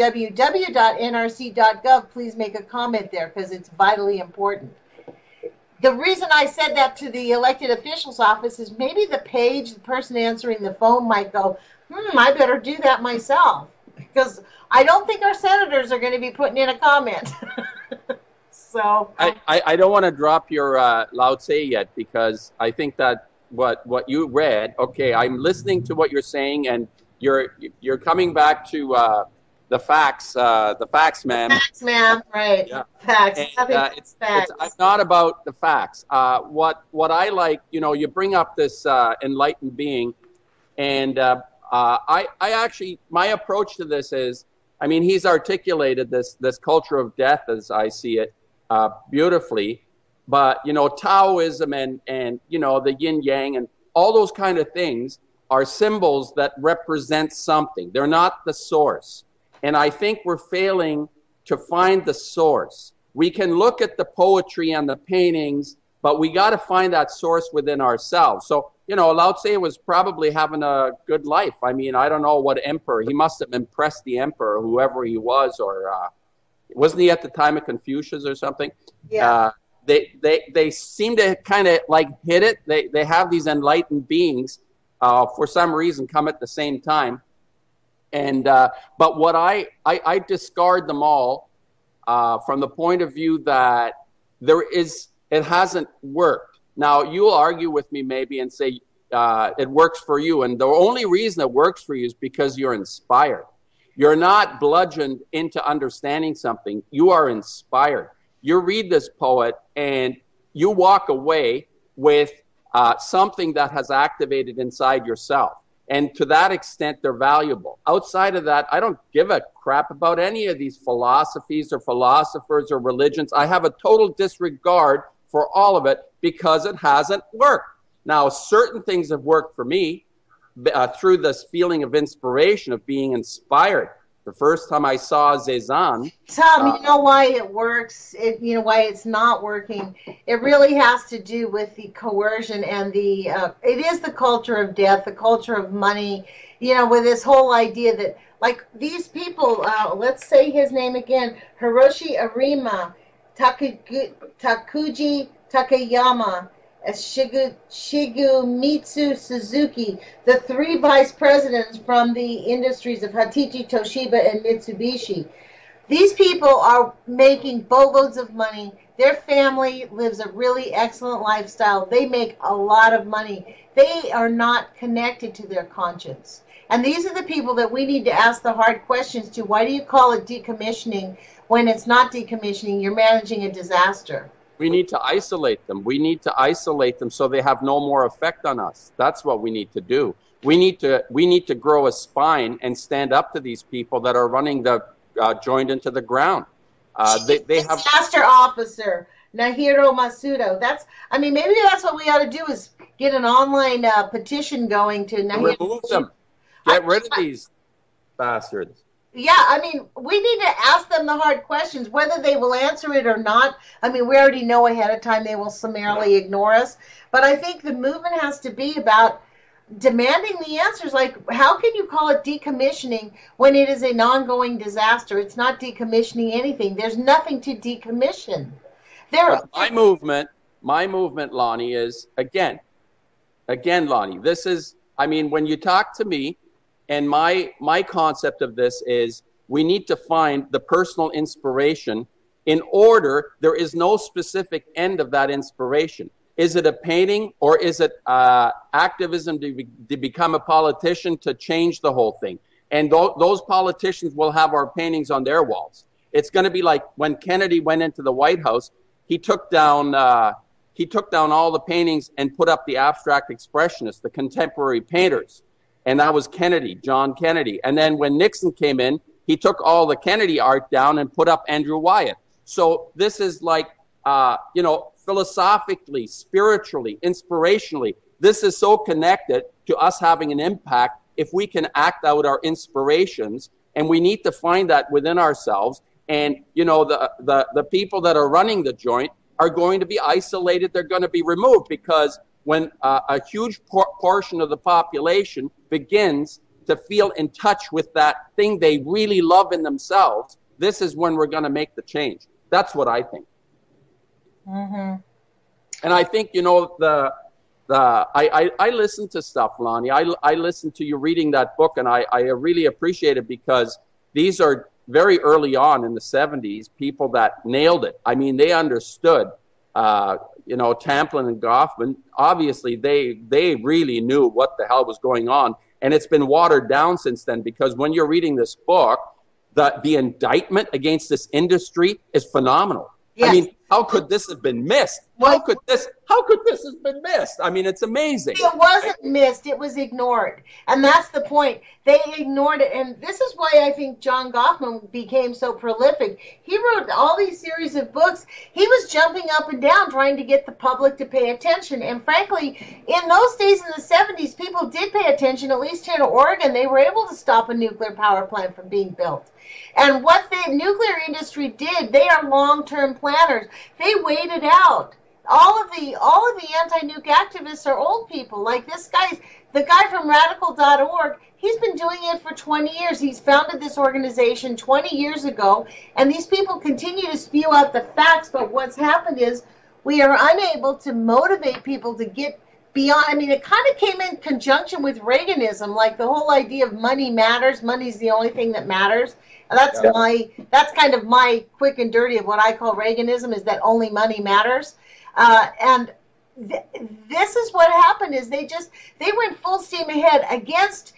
www.nrc.gov. Please make a comment there because it's vitally important. The reason I said that to the elected officials office is maybe the person answering the phone might go, I better do that myself, because I don't think our senators are going to be putting in a comment. So I don't want to drop your Lao Tse yet, because I think that what you read, okay, I'm listening to what you're saying, and you're coming back to the facts, ma'am. Facts, ma'am, right. Yeah. Facts. And, Facts. it's not about the facts. What I like, you bring up this enlightened being, and I actually, my approach to this is, I mean, he's articulated this culture of death, as I see it, beautifully. But, Taoism and the yin yang and all those kind of things are symbols that represent something. They're not the source. And I think we're failing to find the source. We can look at the poetry and the paintings, but we got to find that source within ourselves. So, Lao Tse was probably having a good life. I mean, I don't know what emperor. He must have impressed the emperor, whoever he was, or wasn't he at the time of Confucius or something? Yeah. They seem to kind of like hit it. They have these enlightened beings for some reason come at the same time. And but what I discard them all from the point of view that it hasn't worked. Now, you'll argue with me maybe and say it works for you. And the only reason it works for you is because you're inspired. You're not bludgeoned into understanding something. You are inspired. You read this poet and you walk away with something that has activated inside yourself. And to that extent, they're valuable. Outside of that, I don't give a crap about any of these philosophies or philosophers or religions. I have a total disregard for all of it because it hasn't worked. Now, certain things have worked for me through this feeling of inspiration, of being inspired. The first time I saw Cézanne... Tom, you know why it works? You know why it's not working? It really has to do with the coercion and the... it is the culture of death, the culture of money, with this whole idea that, like, these people, let's say his name again, Hiroshi Arima, Takuji Takayama, Shigemitsu Suzuki, the three vice presidents from the industries of Hitachi, Toshiba, and Mitsubishi. These people are making boatloads of money. Their family lives a really excellent lifestyle. They make a lot of money. They are not connected to their conscience. And these are the people that we need to ask the hard questions to. Why do you call it decommissioning when it's not decommissioning? You're managing a disaster. We need to isolate them. We need to isolate them so they have no more effect on us. That's what we need to do. We need to grow a spine and stand up to these people that are running the joint into the ground. They have disaster officer Nahiro Masuda. Maybe that's what we ought to do is get an online petition going to Nahiro. Remove them. Get rid of these bastards. Yeah, we need to ask them the hard questions, whether they will answer it or not. We already know ahead of time they will summarily ignore us. But I think the movement has to be about demanding the answers. Like, how can you call it decommissioning when it is an ongoing disaster? It's not decommissioning anything. There's nothing to decommission. My movement, Lonnie, is, again, Lonnie, this is, when you talk to me, And my concept of this is we need to find the personal inspiration. In order, there is no specific end of that inspiration. Is it a painting, or is it activism to become a politician to change the whole thing? And those politicians will have our paintings on their walls. It's going to be like when Kennedy went into the White House, he took down all the paintings and put up the abstract expressionists, the contemporary painters. And that was Kennedy, John Kennedy. And then when Nixon came in, he took all the Kennedy art down and put up Andrew Wyatt. So this is like, philosophically, spiritually, inspirationally, this is so connected to us having an impact if we can act out our inspirations. And we need to find that within ourselves. And, the people that are running the joint are going to be isolated. They're going to be removed, because when a huge portion of the population begins to feel in touch with that thing they really love in themselves, this is when we're going to make the change. That's what I think. Mm-hmm. And I think, I listen to stuff, Lonnie. I listen to you reading that book, and I really appreciate it, because these are very early on in the 70s, people that nailed it. I mean, they understood, Tamplin and Goffman, obviously they really knew what the hell was going on. And it's been watered down since then, because when you're reading this book, the indictment against this industry is phenomenal. Yes. I mean, how could this have been missed? How could this have been missed? I mean, it's amazing. It wasn't missed. It was ignored. And that's the point. They ignored it. And this is why I think John Goffman became so prolific. He wrote all these series of books. He was jumping up and down trying to get the public to pay attention. And frankly, in those days in the 70s, people did pay attention. At least here in Oregon, they were able to stop a nuclear power plant from being built. And what the nuclear industry did, they are long-term planners. They waited out. All of the anti-nuke activists are old people. Like the guy from radical.org, he's been doing it for 20 years. He's founded this organization 20 years ago, and these people continue to spew out the facts, but what's happened is we are unable to motivate people to get beyond. I mean, it kind of came in conjunction with Reaganism, like the whole idea of money matters. Money's the only thing that matters. And that's kind of my quick and dirty of what I call Reaganism, is that only money matters. And this is what happened, is they went full steam ahead against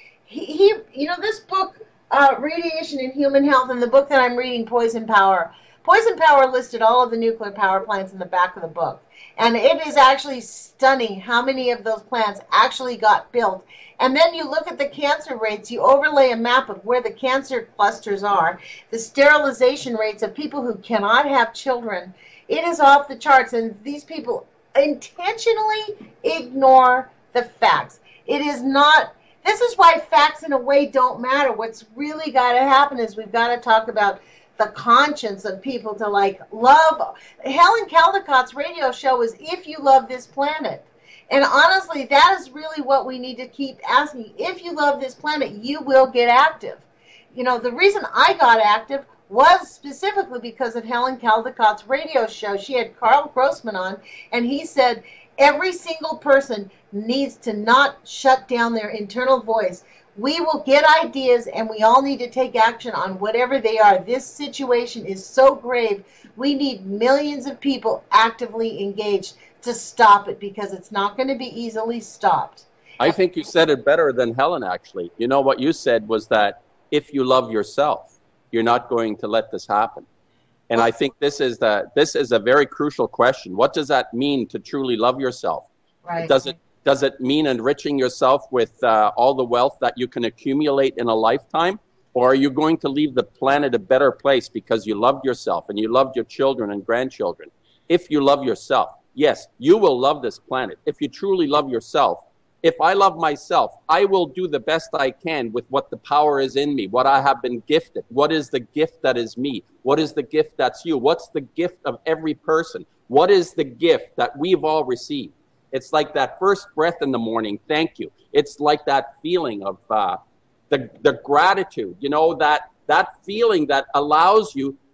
this book, Radiation in Human Health, and the book that I'm reading, Poison Power. Poison Power listed all of the nuclear power plants in the back of the book. And it is actually stunning how many of those plants actually got built. And then you look at the cancer rates, you overlay a map of where the cancer clusters are, the sterilization rates of people who cannot have children. It is off the charts, and these people intentionally ignore the facts. It is not, this is why facts in a way don't matter. What's really got to happen is we've got to talk about the conscience of people to love. Helen Caldicott's radio show is If You Love This Planet. And honestly, that is really what we need to keep asking. If you love this planet, you will get active. The reason I got active was specifically because of Helen Caldicott's radio show. She had Carl Grossman on, and he said every single person needs to not shut down their internal voice. We will get ideas, and we all need to take action on whatever they are. This situation is so grave. We need millions of people actively engaged to stop it, because it's not going to be easily stopped. I think you said it better than Helen, actually. What you said was that if you love yourself, you're not going to let this happen. And I think this is a very crucial question. What does that mean to truly love yourself? Right. Does it mean enriching yourself with all the wealth that you can accumulate in a lifetime? Or are you going to leave the planet a better place because you loved yourself and you loved your children and grandchildren? If you love yourself, yes, you will love this planet. If you truly love yourself, if I love myself, I will do the best I can with what the power is in me, what I have been gifted. What is the gift that is me? What is the gift that's you? What's the gift of every person? What is the gift that we've all received? It's like that first breath in the morning, thank you. It's like that feeling of the gratitude, that feeling that allows you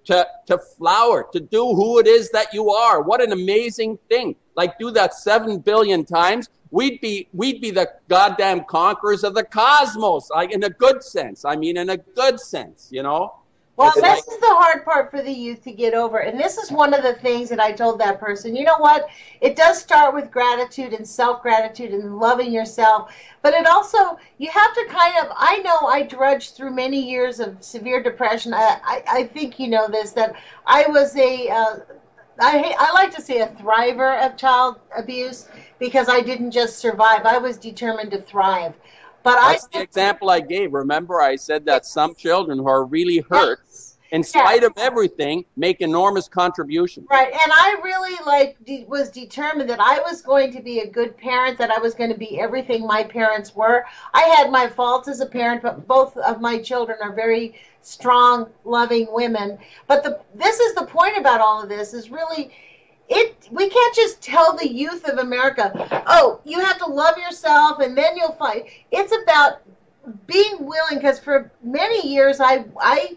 to flower, to do who it is that you are. What an amazing thing. Like, do that 7 billion times. We'd be the goddamn conquerors of the cosmos, like in a good sense. I mean, in a good sense, you know? Well, this is the hard part for the youth to get over. And this is one of the things that I told that person. You know what? It does start with gratitude and self-gratitude and loving yourself. But it also, you have to kind of, I know I drudged through many years of severe depression. I think you know this, that I was I like to say a thriver of child abuse, because I didn't just survive. I was determined to thrive. But that's the example I gave. Remember, I said that some children who are really hurt, in spite of everything, make enormous contributions. Right, and I really was determined that I was going to be a good parent, that I was going to be everything my parents were. I had my faults as a parent, but both of my children are very strong, loving women. But this is the point about all of this, is really, we can't just tell the youth of America, oh, you have to love yourself and then you'll fight. It's about being willing, because for many years I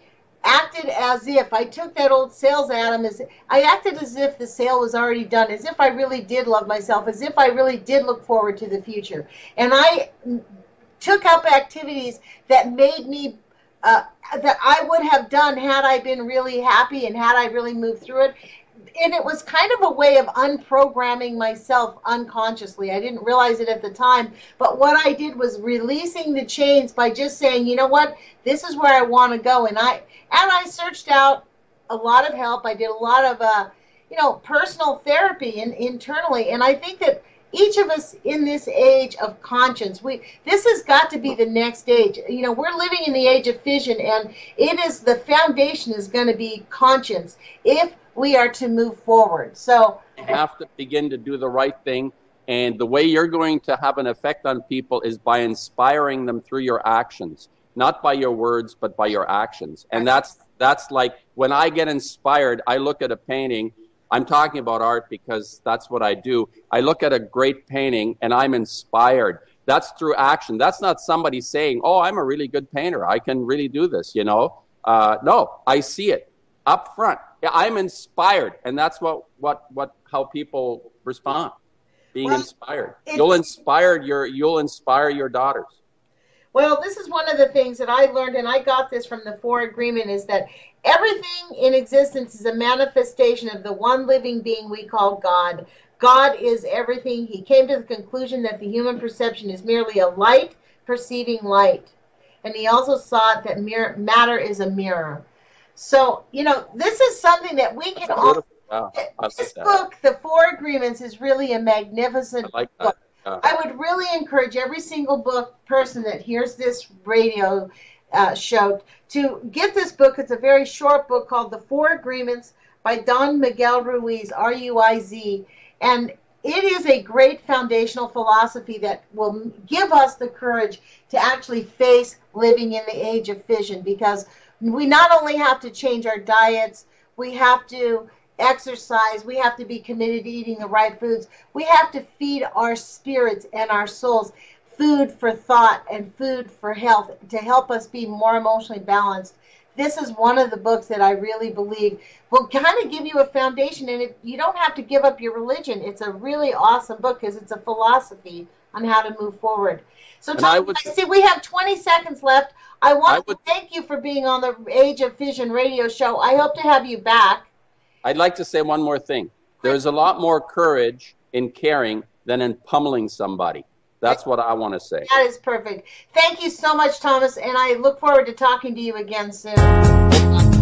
acted as if, I took that old sales Adam, I acted as if the sale was already done, as if I really did love myself, as if I really did look forward to the future. And I took up activities that made me, that I would have done had I been really happy and had I really moved through it. And it was kind of a way of unprogramming myself unconsciously. I didn't realize it at the time, but what I did was releasing the chains by just saying, you know what, this is where I want to go. And I searched out a lot of help. I did a lot of, personal therapy internally. And I think that each of us in this age of conscience, this has got to be the next age. You know, we're living in the age of fission, and the foundation is going to be conscience if we are to move forward. So you have to begin to do the right thing, and the way you're going to have an effect on people is by inspiring them through your actions, not by your words, but by your actions. And that's like, when I get inspired, I look at a painting. I'm talking about art because that's what I do. I look at a great painting and I'm inspired. That's through action. That's not somebody saying, oh, I'm a really good painter, I can really do this, you know. No, I see it up front. Yeah, I'm inspired, and that's how people respond. Being inspired. You'll inspire your daughters. Well, this is one of the things that I learned, and I got this from the Four Agreement, is that everything in existence is a manifestation of the one living being we call God. God is everything. He came to the conclusion that the human perception is merely a light perceiving light. And he also saw that matter is a mirror. So, this is something that we can all... This book, The Four Agreements, is really a magnificent book. I would really encourage every single person that hears this radio show to get this book. It's a very short book called The Four Agreements by Don Miguel Ruiz, R-U-I-Z. And it is a great foundational philosophy that will give us the courage to actually face living in the age of fission, because we not only have to change our diets, we have to exercise, we have to be committed to eating the right foods, we have to feed our spirits and our souls food for thought and food for health to help us be more emotionally balanced. This is one of the books that I really believe will kind of give you a foundation, and you don't have to give up your religion. It's a really awesome book because it's a philosophy on how to move forward. So, Tom, I see we have 20 seconds left. I want to thank you for being on the Age of Fission radio show. I hope to have you back. I'd like to say one more thing. There's a lot more courage in caring than in pummeling somebody. That's what I want to say. That is perfect. Thank you so much, Thomas, and I look forward to talking to you again soon.